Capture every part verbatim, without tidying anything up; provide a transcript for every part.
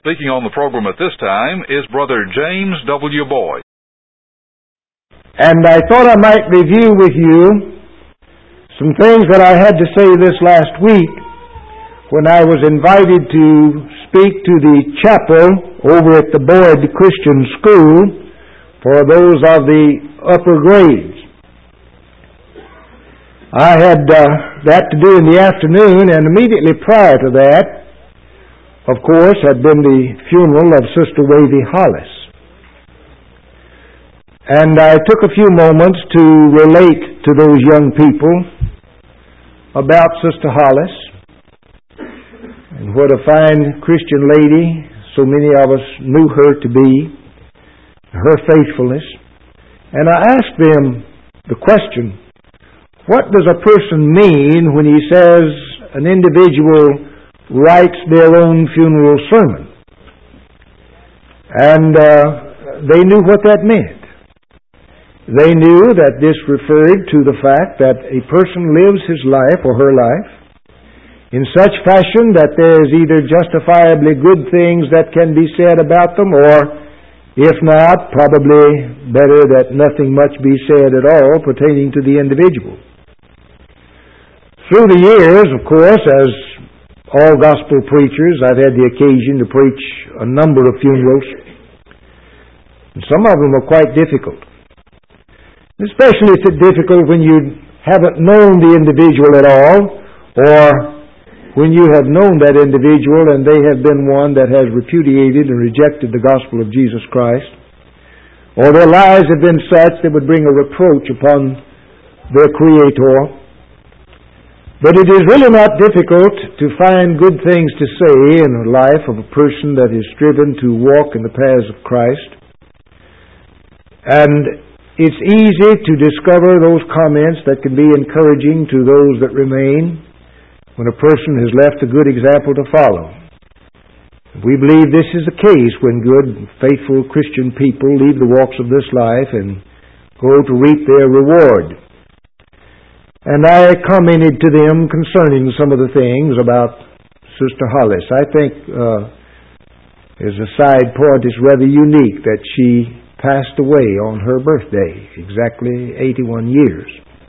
Speaking on the program at this time is Brother James W. Boyd. And I thought I might review with you some things that I had to say this last week when I was invited to speak to the chapel over at the Boyd Christian School for those of the upper grades. I had uh, that to do in the afternoon, and immediately prior to that, of course, had been the funeral of Sister Wavy Hollis. And I took a few moments to relate to those young people about Sister Hollis and what a fine Christian lady so many of us knew her to be, her faithfulness. And I asked them the question, what does a person mean when he says an individual writes their own funeral sermon? And uh, they knew what that meant. They knew that this referred to the fact that a person lives his life or her life in such fashion that there is either justifiably good things that can be said about them, or if not, probably better that nothing much be said at all pertaining to the individual. Through the years, of course, as all gospel preachers, I've had the occasion to preach a number of funerals. And some of them are quite difficult. Especially if it's difficult when you haven't known the individual at all, or when you have known that individual and they have been one that has repudiated and rejected the gospel of Jesus Christ, or their lives have been such that would bring a reproach upon their Creator. But it is really not difficult to find good things to say in the life of a person that is striven to walk in the paths of Christ. And it's easy to discover those comments that can be encouraging to those that remain when a person has left a good example to follow. We believe this is the case when good, faithful Christian people leave the walks of this life and go to reap their reward. And I commented to them concerning some of the things about Sister Hollis. I think, uh, as a side point, it's rather unique that she passed away on her birthday, exactly eighty-one years.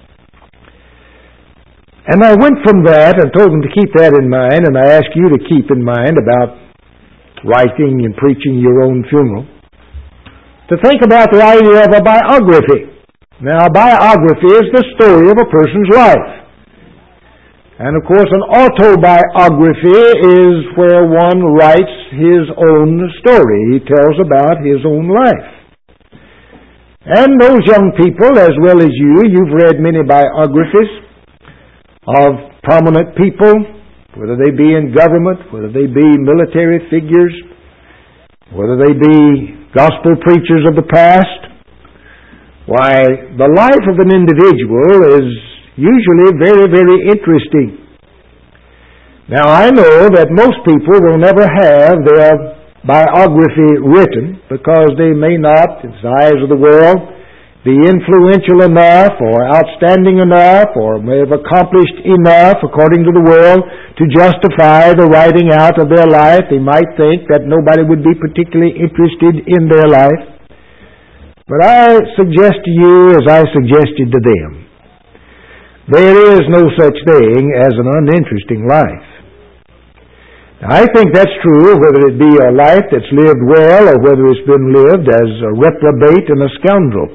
And I went from that and told them to keep that in mind, and I ask you to keep in mind about writing and preaching your own funeral, to think about the idea of a biography. Now, a biography is the story of a person's life. And, of course, an autobiography is where one writes his own story. He tells about his own life. And those young people, as well as you, you've read many biographies of prominent people, whether they be in government, whether they be military figures, whether they be gospel preachers of the past. Why, the life of an individual is usually very, very interesting. Now, I know that most people will never have their biography written because they may not, in the eyes of the world, be influential enough or outstanding enough or may have accomplished enough, according to the world, to justify the writing out of their life. They might think that nobody would be particularly interested in their life. But I suggest to you, as I suggested to them, there is no such thing as an uninteresting life. Now, I think that's true whether it be a life that's lived well or whether it's been lived as a reprobate and a scoundrel.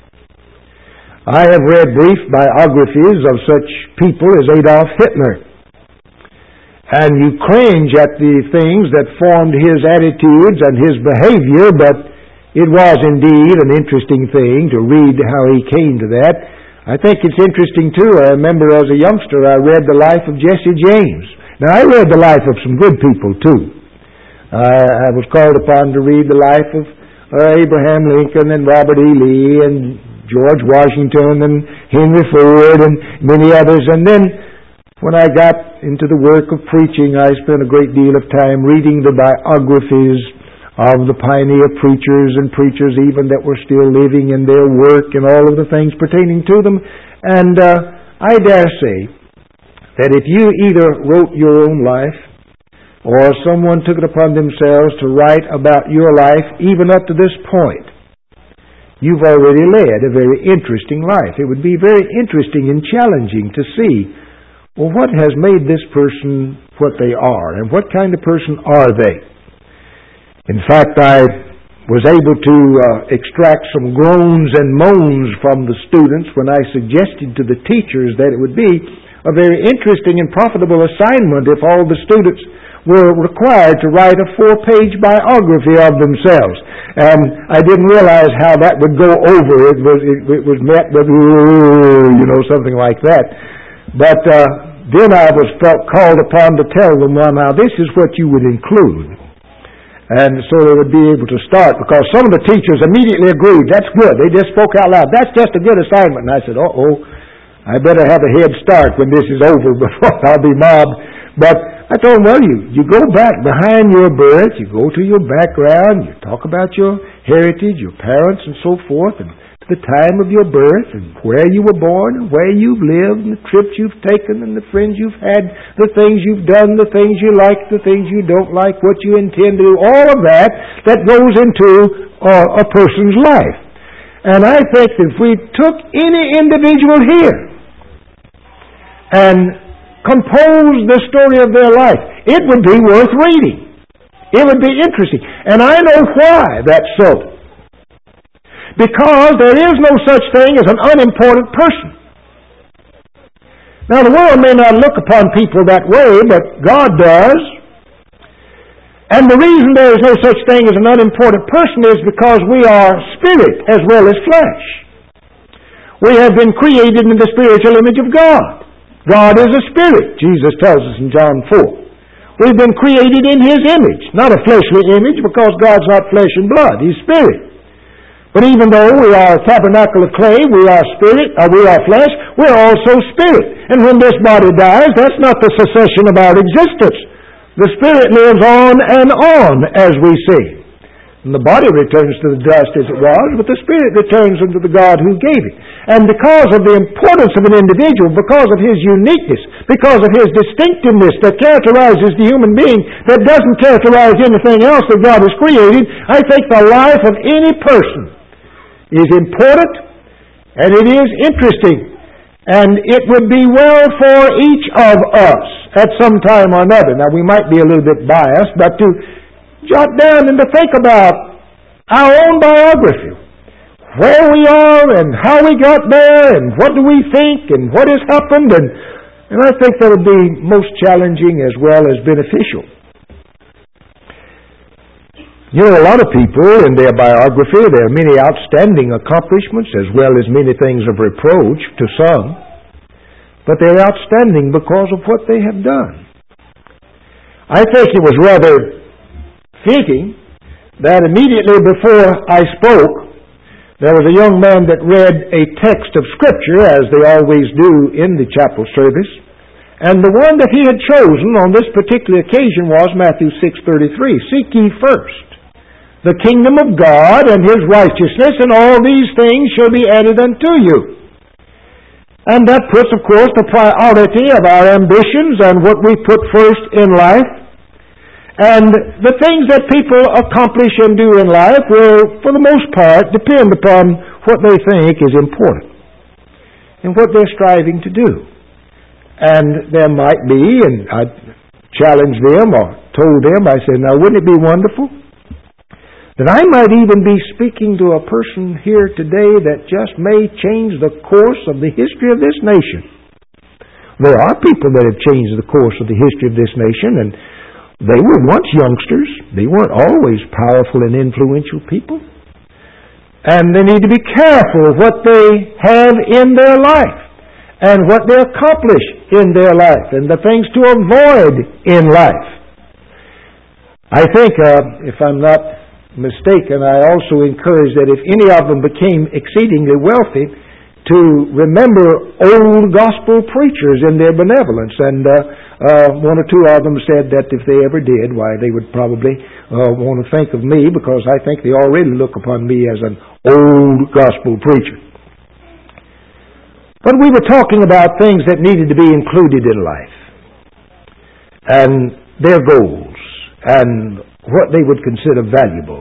I have read brief biographies of such people as Adolf Hitler. And you cringe at the things that formed his attitudes and his behavior, but it was indeed an interesting thing to read how he came to that. I think it's interesting, too. I remember as a youngster I read the life of Jesse James. Now, I read the life of some good people, too. Uh, I was called upon to read the life of uh, Abraham Lincoln and Robert E. Lee and George Washington and Henry Ford and many others. And then when I got into the work of preaching, I spent a great deal of time reading the biographies of the pioneer preachers and preachers even that were still living in their work and all of the things pertaining to them. And uh, I dare say that if you either wrote your own life or someone took it upon themselves to write about your life even up to this point, you've already led a very interesting life. It would be very interesting and challenging to see, well, what has made this person what they are, and what kind of person are they? In fact, I was able to uh, extract some groans and moans from the students when I suggested to the teachers that it would be a very interesting and profitable assignment if all the students were required to write a four-page biography of themselves. And I didn't realize how that would go over. It was, it, it was met with, you know, something like that. But uh, then I was felt called upon to tell them, well, now this is what you would include. And so they would be able to start, because some of the teachers immediately agreed, that's good. They just spoke out loud, that's just a good assignment. And I said, uh-oh, I better have a head start when this is over before I'll be mobbed. But I told them, well, you, you go back behind your birth, you go to your background, you talk about your heritage, your parents and so forth, and the time of your birth, and where you were born, and where you've lived, and the trips you've taken, and the friends you've had, the things you've done, the things you like, the things you don't like, what you intend to do, all of that that goes into uh, a person's life. And I think that if we took any individual here and composed the story of their life, it would be worth reading. It would be interesting. And I know why that's so. Because there is no such thing as an unimportant person. Now, the world may not look upon people that way, but God does. And the reason there is no such thing as an unimportant person is because we are spirit as well as flesh. We have been created in the spiritual image of God. God is a spirit, Jesus tells us in John four. We've been created in His image, not a fleshly image, because God's not flesh and blood. He's spirit. But even though we are a tabernacle of clay, we are spirit, or we are flesh, we're also spirit. And when this body dies, that's not the cessation of our existence. The spirit lives on and on, as we see. And the body returns to the dust as it was, but the spirit returns unto the God who gave it. And because of the importance of an individual, because of his uniqueness, because of his distinctiveness that characterizes the human being, that doesn't characterize anything else that God has created, I think the life of any person is important, and it is interesting, and it would be well for each of us at some time or another. Now, we might be a little bit biased, but to jot down and to think about our own biography, where we are and how we got there and what do we think and what has happened, and, and I think that would be most challenging as well as beneficial. You know, a lot of people in their biography, there are many outstanding accomplishments as well as many things of reproach to some, but they're outstanding because of what they have done. I think it was rather fitting that immediately before I spoke, there was a young man that read a text of Scripture, as they always do in the chapel service, and the one that he had chosen on this particular occasion was Matthew six thirty-three. Seek ye first the kingdom of God and His righteousness, and all these things shall be added unto you. And that puts, of course, the priority of our ambitions and what we put first in life. And the things that people accomplish and do in life will, for the most part, depend upon what they think is important and what they're striving to do. And there might be, and I challenged them or told them, I said, now wouldn't it be wonderful that I might even be speaking to a person here today that just may change the course of the history of this nation. There are people that have changed the course of the history of this nation, and they were once youngsters. They weren't always powerful and influential people. And they need to be careful of what they have in their life and what they accomplish in their life and the things to avoid in life. I think, uh, if I'm not mistaken, I also encourage that if any of them became exceedingly wealthy, to remember old gospel preachers in their benevolence. And uh, uh, one or two of them said that if they ever did, why, they would probably uh, want to think of me, because I think they already look upon me as an old gospel preacher. But we were talking about things that needed to be included in life and their goals. and what they would consider valuable.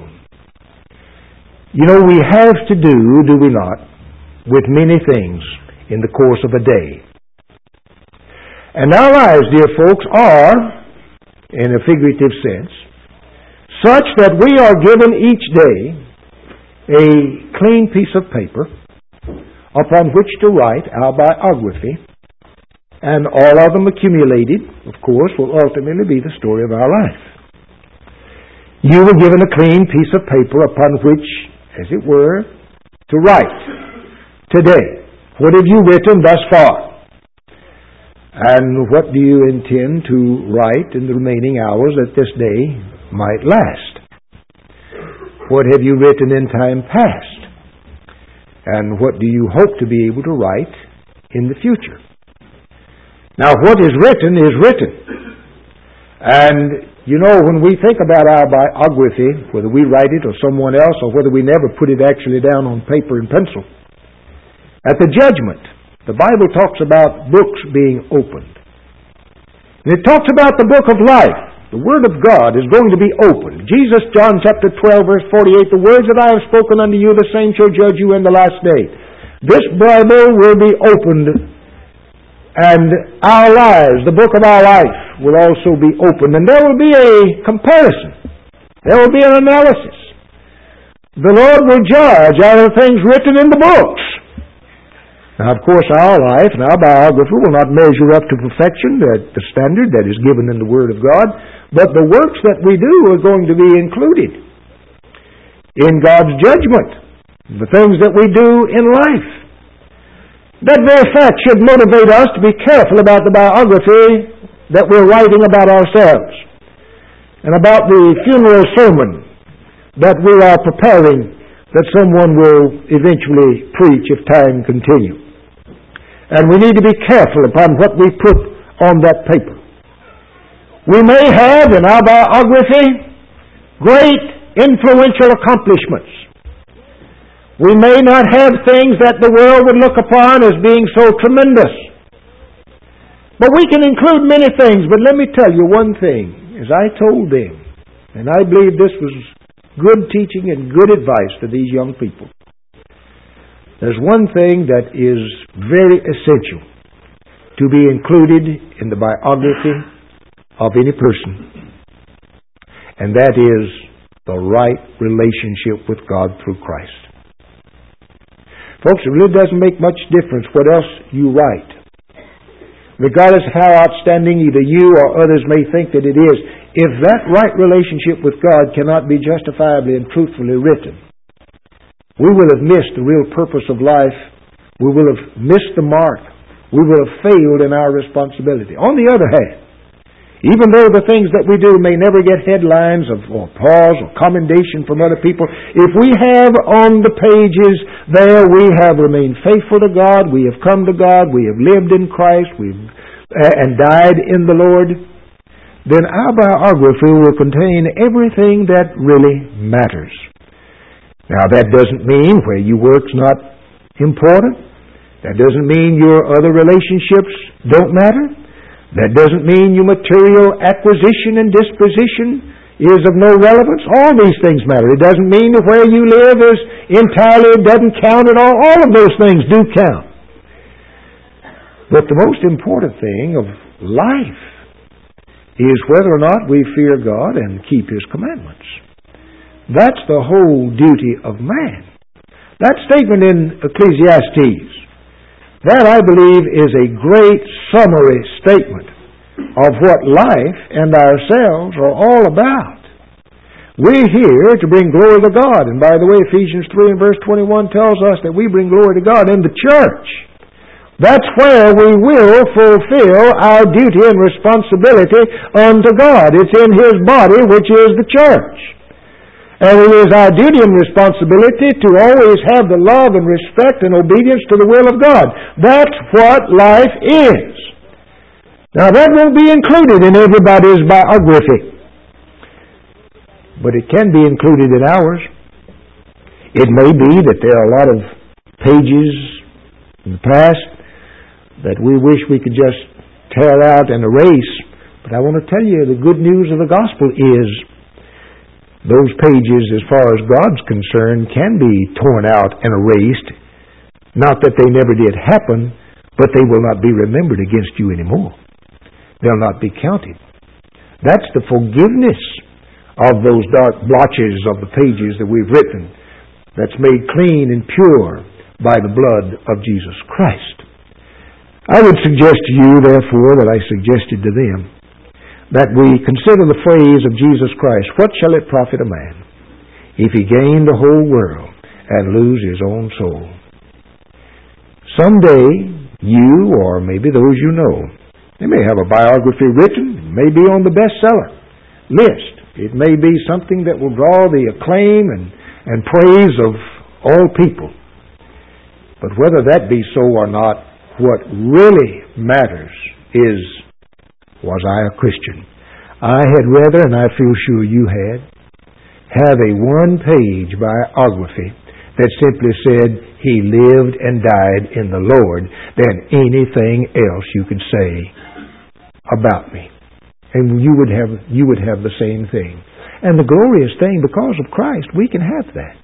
You know, we have to do, do we not, with many things in the course of a day. And our lives, dear folks, are, in a figurative sense, such that we are given each day a clean piece of paper upon which to write our biography, and all of them accumulated, of course, will ultimately be the story of our life. You were given a clean piece of paper upon which, as it were, to write today. What have you written thus far? And what do you intend to write in the remaining hours that this day might last? What have you written in time past? And what do you hope to be able to write in the future? Now, what is written is written. And, you know, when we think about our biography, whether we write it or someone else, or whether we never put it actually down on paper and pencil, at the judgment, the Bible talks about books being opened. And it talks about the book of life. The Word of God is going to be opened. Jesus, John chapter twelve, verse forty-eight, the words that I have spoken unto you, the same shall judge you in the last day. This Bible will be opened, and our lives, the book of our life, will also be opened. And there will be a comparison. There will be an analysis. The Lord will judge out of the things written in the books. Now, of course, our life and our biography will not measure up to perfection, that the standard that is given in the Word of God, but the works that we do are going to be included in God's judgment, the things that we do in life. That very fact should motivate us to be careful about the biography that we're writing about ourselves and about the funeral sermon that we are preparing that someone will eventually preach if time continues. And we need to be careful upon what we put on that paper. We may have in our biography great influential accomplishments. We may not have things that the world would look upon as being so tremendous. But we can include many things. But let me tell you one thing. As I told them, and I believe this was good teaching and good advice to these young people, there's one thing that is very essential to be included in the biography of any person, and that is the right relationship with God through Christ. Folks, it really doesn't make much difference what else you write. Regardless of how outstanding either you or others may think that it is, if that right relationship with God cannot be justifiably and truthfully written, we will have missed the real purpose of life. We will have missed the mark. We will have failed in our responsibility. On the other hand, even though the things that we do may never get headlines of or applause or commendation from other people, if we have on the pages there, we have remained faithful to God, we have come to God, we have lived in Christ, we've uh, and died in the Lord, then our biography will contain everything that really matters. Now, that doesn't mean where you work's not important. That doesn't mean your other relationships don't matter. That doesn't mean your material acquisition and disposition is of no relevance. All these things matter. It doesn't mean that where you live is entirely, doesn't count at all. All of those things do count. But the most important thing of life is whether or not we fear God and keep His commandments. That's the whole duty of man. That statement in Ecclesiastes, that I believe is a great summary statement of what life and ourselves are all about. We're here to bring glory to God. And by the way, Ephesians three and verse twenty-one tells us that we bring glory to God in the church. That's where we will fulfill our duty and responsibility unto God. It's in His body, which is the church. And it is our duty and responsibility to always have the love and respect and obedience to the will of God. That's what life is. Now, that won't be included in everybody's biography, but it can be included in ours. It may be that there are a lot of pages in the past that we wish we could just tear out and erase, But I want to tell you, the good news of the gospel is those pages, as far as God's concerned, can be torn out and erased. Not that they never did happen, but they will not be remembered against you anymore. They'll not be counted. That's the forgiveness of those dark blotches of the pages that we've written, that's made clean and pure by the blood of Jesus Christ. I would suggest to you, therefore, that I suggested to them, that we consider the phrase of Jesus Christ, what shall it profit a man if he gain the whole world and lose his own soul? Someday, you, or maybe those you know, they may have a biography written, it may be on the bestseller list. It may be something that will draw the acclaim and, and praise of all people. But whether that be so or not, what really matters is, was I a Christian? I had rather, and I feel sure you had, have a one-page biography that simply said he lived and died in the Lord than anything else you could say about me. And you would have you would have the same thing. And the glorious thing, because of Christ, we can have that.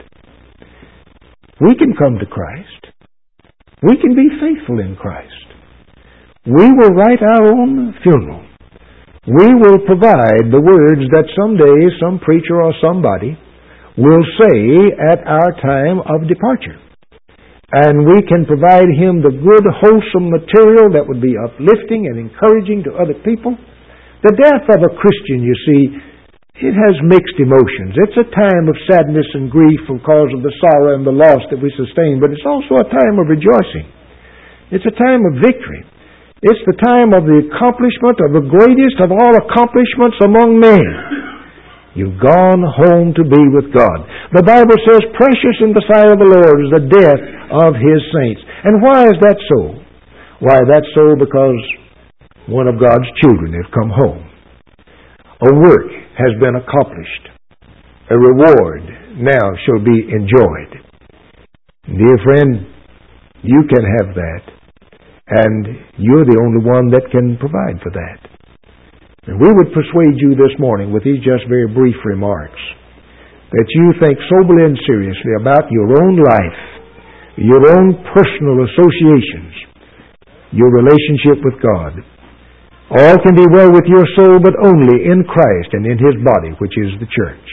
We can come to Christ. We can be faithful in Christ. We will write our own funeral. We will provide the words that someday some preacher or somebody will say at our time of departure. And we can provide him the good, wholesome material that would be uplifting and encouraging to other people. The death of a Christian, you see, it has mixed emotions. It's a time of sadness and grief because of the sorrow and the loss that we sustain, but it's also a time of rejoicing. It's a time of victory. It's the time of the accomplishment of the greatest of all accomplishments among men. You've gone home to be with God. The Bible says, precious in the sight of the Lord is the death of His saints. And why is that so? Why, that's so because one of God's children has come home. A work has been accomplished. A reward now shall be enjoyed. Dear friend, you can have that. And you're the only one that can provide for that. And we would persuade you this morning with these just very brief remarks that you think soberly and seriously about your own life, your own personal associations, your relationship with God. All can be well with your soul, but only in Christ and in His body, which is the church.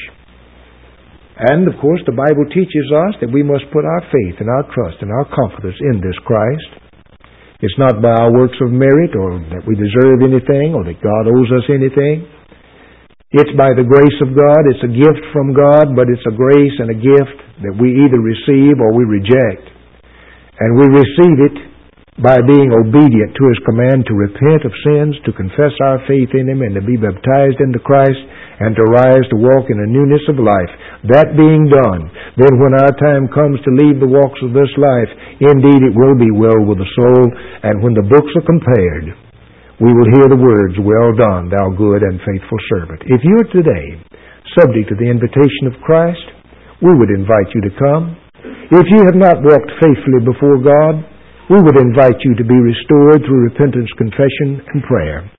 And, of course, the Bible teaches us that we must put our faith and our trust and our confidence in this Christ. It's not by our works of merit or that we deserve anything or that God owes us anything. It's by the grace of God. It's a gift from God, but it's a grace and a gift that we either receive or we reject. And we receive it by being obedient to His command to repent of sins, to confess our faith in Him, and to be baptized into Christ, and to rise to walk in a newness of life. That being done, then when our time comes to leave the walks of this life, indeed it will be well with the soul, and when the books are compared, we will hear the words, well done, thou good and faithful servant. If you are today subject to the invitation of Christ, we would invite you to come. If you have not walked faithfully before God, we would invite you to be restored through repentance, confession, and prayer.